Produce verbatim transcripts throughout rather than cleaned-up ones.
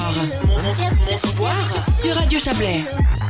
voir. Montre, montre voir sur Radio Chablais.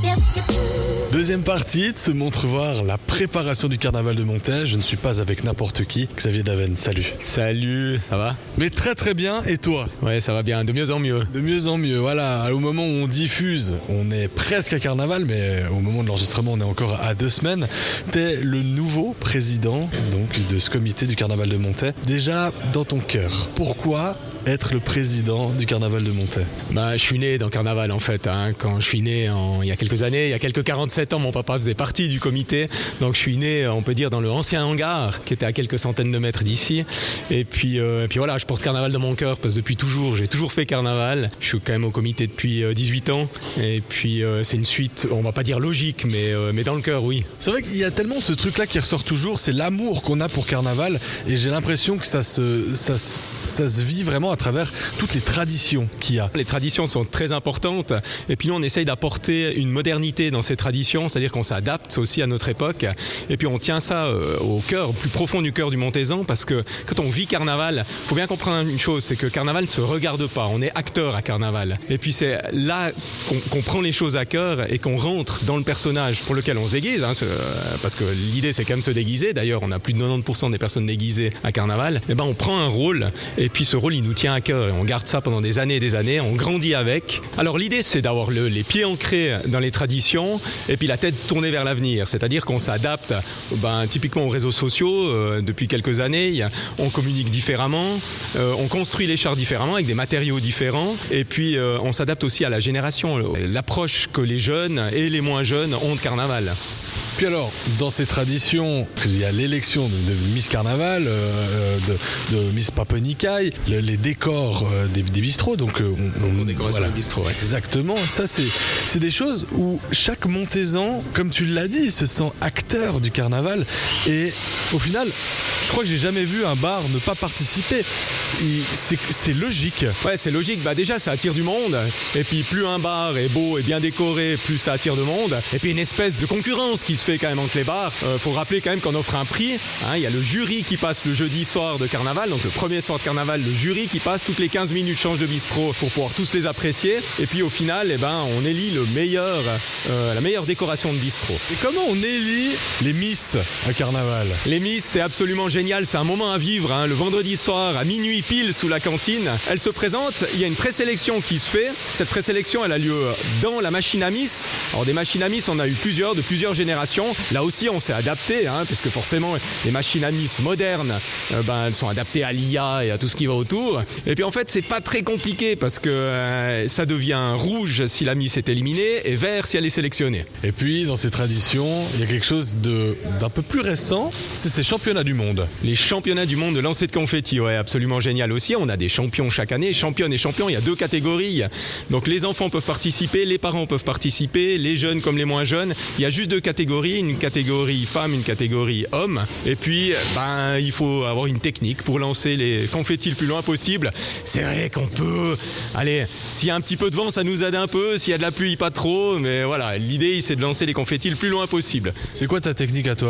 Deuxième partie de ce montre-voir, la préparation du carnaval de Montaix. Je ne suis pas avec n'importe qui. Xavier Daven, salut. Salut, ça va? Mais très très bien, et toi? Ouais, ça va bien, de mieux en mieux. De mieux en mieux, voilà. Au moment où on diffuse, on est presque à carnaval, mais au moment de l'enregistrement, on est encore à deux semaines. T'es le nouveau président donc, de ce comité du carnaval de Montaix. Déjà, dans ton cœur, pourquoi être le président du carnaval de Montaix? Bah, je suis né dans le carnaval en fait. Hein. Quand je suis né en, il y a quelques années, il y a quelques quarante-sept ans, mon papa faisait partie du comité. Donc je suis né, on peut dire, dans le ancien hangar qui était à quelques centaines de mètres d'ici. Et puis, euh, et puis voilà, je porte carnaval dans mon cœur parce que depuis toujours, j'ai toujours fait carnaval. Je suis quand même au comité depuis euh, dix-huit ans. Et puis euh, c'est une suite, on va pas dire logique, mais, euh, mais dans le cœur, oui. C'est vrai qu'il y a tellement ce truc-là qui ressort toujours, c'est l'amour qu'on a pour carnaval. Et j'ai l'impression que ça se, ça, ça se vit vraiment à travers toutes les traditions qu'il y a. Les traditions sont très importantes et puis nous on essaye d'apporter une modernité dans ces traditions, c'est-à-dire qu'on s'adapte aussi à notre époque et puis on tient ça euh, au cœur, au plus profond du cœur du Montaisan parce que quand on vit carnaval, faut bien comprendre une chose, c'est que carnaval ne se regarde pas, on est acteur à carnaval et puis c'est là qu'on, qu'on prend les choses à cœur et qu'on rentre dans le personnage pour lequel on se déguise hein, parce que l'idée c'est quand même se déguiser, d'ailleurs on a plus de quatre-vingt-dix pour cent des personnes déguisées à carnaval, et ben on prend un rôle et puis ce rôle il nous tient à cœur. On garde ça pendant des années et des années, on grandit avec. Alors l'idée c'est d'avoir le, les pieds ancrés dans les traditions et puis la tête tournée vers l'avenir, c'est-à-dire qu'on s'adapte ben, typiquement aux réseaux sociaux euh, depuis quelques années, on communique différemment, euh, on construit les chars différemment avec des matériaux différents et puis euh, on s'adapte aussi à la génération, l'approche que les jeunes et les moins jeunes ont de carnaval. Puis alors, dans ces traditions, il y a l'élection de, de Miss Carnaval, euh, de, de Miss Papenicaille, le, les décors euh, des, des bistrots. Donc, euh, on, on décoration voilà. de bistrot. Ouais. Exactement. Ça, c'est, c'est des choses où chaque Montaisan, comme tu l'as dit, se sent acteur du carnaval. Et au final, je crois que j'ai jamais vu un bar ne pas participer. Il, c'est, c'est logique. Ouais, c'est logique. Bah déjà, ça attire du monde. Et puis, plus un bar est beau et bien décoré, plus ça attire de monde. Et puis, une espèce de concurrence qui se fait quand même entre les bars. Euh, faut rappeler quand même qu'on offre un prix. Hein, il y a le jury qui passe le jeudi soir de carnaval. Donc, le premier soir de carnaval, le jury qui passe toutes les quinze minutes, change de bistrot pour pouvoir tous les apprécier. Et puis, au final, eh ben, on élit le meilleur, euh, la meilleure décoration de bistrot. Et comment on élit les Miss à carnaval? Les Miss, c'est absolument génial. C'est un moment à vivre. Hein. Le vendredi soir, à minuit pile, sous la cantine, elles se présentent. Il y a une présélection qui se fait. Cette présélection, elle a lieu dans la machine à Miss. Alors, des machines à Miss, on a eu plusieurs, de plusieurs générations. Là aussi, on s'est adapté, hein, parce que forcément, les machines à Miss modernes, euh, ben, elles sont adaptées à l'I A et à tout ce qui va autour. Et puis, en fait, c'est pas très compliqué parce que euh, ça devient rouge si la Miss est éliminée et vert si elle est sélectionnée. Et puis, dans ces traditions, il y a quelque chose de, d'un peu plus récent, c'est ces championnats du monde. Les championnats du monde de lancer de confetti, ouais, absolument génial aussi. On a des champions chaque année, championnes et champions. Il y a deux catégories. Donc, les enfants peuvent participer, les parents peuvent participer, les jeunes comme les moins jeunes. Il y a juste deux catégories, une catégorie femme, une catégorie homme. Et puis, ben, il faut avoir une technique pour lancer les confettis le plus loin possible. C'est vrai qu'on peut, allez, s'il y a un petit peu de vent, ça nous aide un peu. S'il y a de la pluie, pas trop. Mais voilà, l'idée, c'est de lancer les confettis le plus loin possible. C'est quoi ta technique à toi ?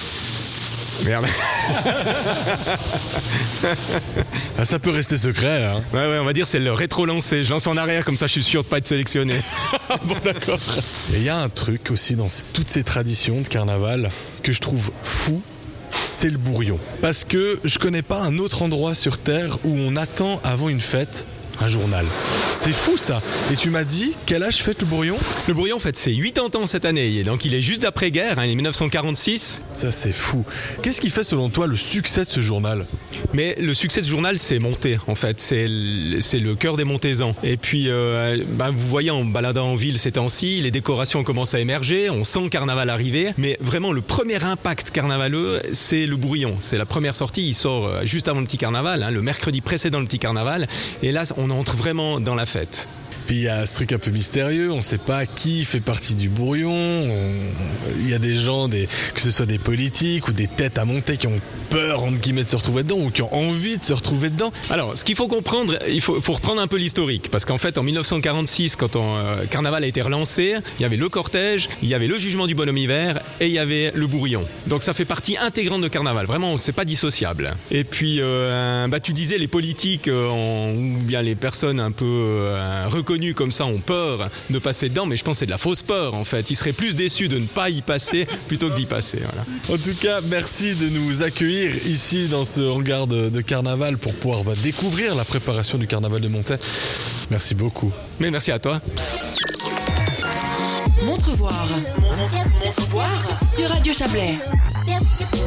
Merde. Ah, ça peut rester secret, hein. Ouais, ouais, on va dire c'est le rétro-lancer. Je lance en arrière, comme ça je suis sûr de pas être sélectionné. Bon, d'accord. Et il y a un truc aussi dans toutes ces traditions de carnaval que je trouve fou, c'est le bourrion. Parce que je connais pas un autre endroit sur Terre où on attend avant une fête un journal. C'est fou ça. Et tu m'as dit, quel âge fête le bourrion ? Le bourrion fête ses quatre-vingts ans cette année. Donc il est juste d'après-guerre, hein, il est dix-neuf cent quarante-six. Ça c'est fou. Qu'est-ce qui fait selon toi le succès de ce journal ? Mais le succès de ce journal, c'est Montaix en fait. C'est le, c'est le cœur des Montaisans. Et puis, euh, bah, vous voyez en baladant en ville ces temps-ci, les décorations commencent à émerger, on sent le carnaval arriver. Mais vraiment, le premier impact carnavaleux, c'est le bourrion. C'est la première sortie, il sort juste avant le petit carnaval, hein, le mercredi précédent le petit carnaval. Et là, on entre vraiment dans la fête. Puis il y a ce truc un peu mystérieux, on sait pas qui fait partie du bourrion. On... Il y a des gens, des... que ce soit des politiques ou des têtes à monter qui ont peur entre guillemets de se retrouver dedans ou qui ont envie de se retrouver dedans. Alors, ce qu'il faut comprendre, il faut, faut reprendre un peu l'historique, parce qu'en fait, en mille neuf cent quarante-six, quand on, euh, Carnaval a été relancé, il y avait le cortège, il y avait le jugement du bonhomme hiver et il y avait le bourrion. Donc ça fait partie intégrante de Carnaval. Vraiment, c'est pas dissociable. Et puis, euh, bah, tu disais les politiques euh, ont, ou bien les personnes un peu euh, reconnues comme ça ont peur de passer dedans, mais je pense que c'est de la fausse peur en fait. Ils seraient plus déçus de ne pas y passer plutôt que d'y passer. Voilà. En tout cas, merci de nous accueillir ici dans ce hangar de, de Carnaval pour pouvoir bah, découvrir la préparation du Carnaval de Montaix. Merci beaucoup. Mais merci à toi. Montre voir. Montre voir sur Radio Chablais.